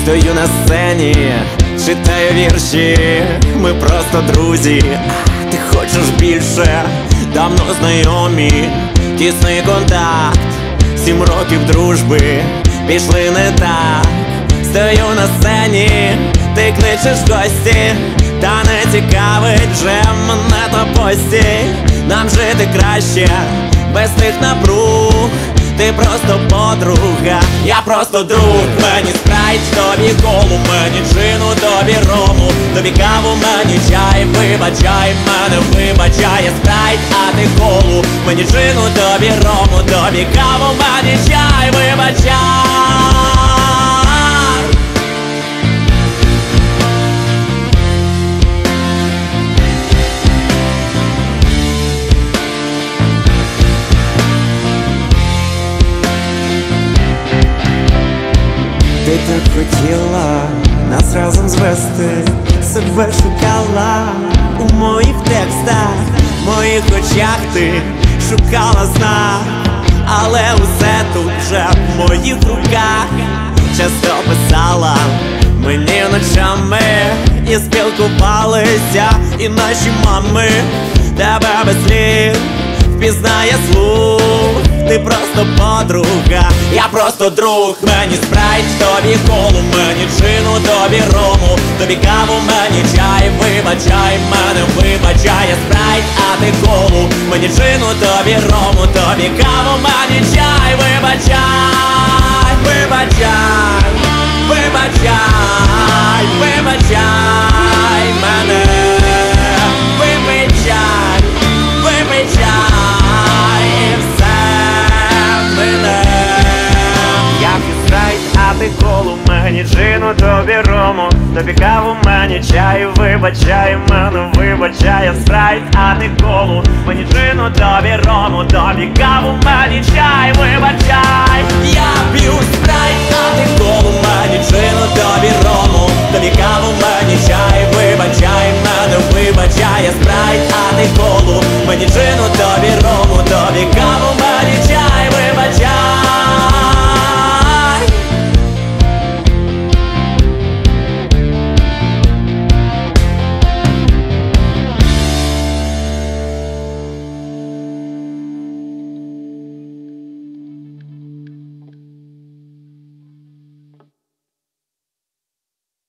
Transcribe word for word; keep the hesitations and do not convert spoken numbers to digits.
Стою на сцені, читаю вірші, ми просто друзі. Ти хочеш більше, давно знайомі, тісний контакт, сім років дружби пішли не так. Стою на сцені, ти кличеш в гості, та не цікавить вже мене та постіль. Нам жити краще, без тих напруг. Ти просто подруга, я просто друг. Мені спрайт, тобі колу, мені джину, тобі рому, тобі каву, мені чай, вибачай, мене вибачає спрайт, а ти колу, мені джину, тобі рому, тобі каву, мені чай, вибачай. Ти так хотіла нас разом звести, себе шукала у моїх текстах, в моїх очах ти шукала знак, але усе тут вже в моїх руках. Часто писала мені ночами, і спілкувалися, і наші мами. Тебе без слів впізнає слух. Ти просто подруга, я просто друг. Мені спрайт, тобі колу, мені джину, тобі рому, тобі каву, мені чай, вибачай, мене вибачає спрайт, а ти колу, мені джину, тобі рому, тобі каву, мені чай, вибачай, вибачай, вибачай, вибачай мене, вибачай, вибачай і все мене. Я спрайт, а ти колу, мені джину, тобі рому, тобі каву, мені чаю, вибачай, мене вибачає спрайт, а ти колу, мені джину, тобі рому, тобі каву, мені чай, вибачай. Я п'ю спрайт, а ти колу, мені джину, тобі рому, тобі каву, мені чай, вибачай.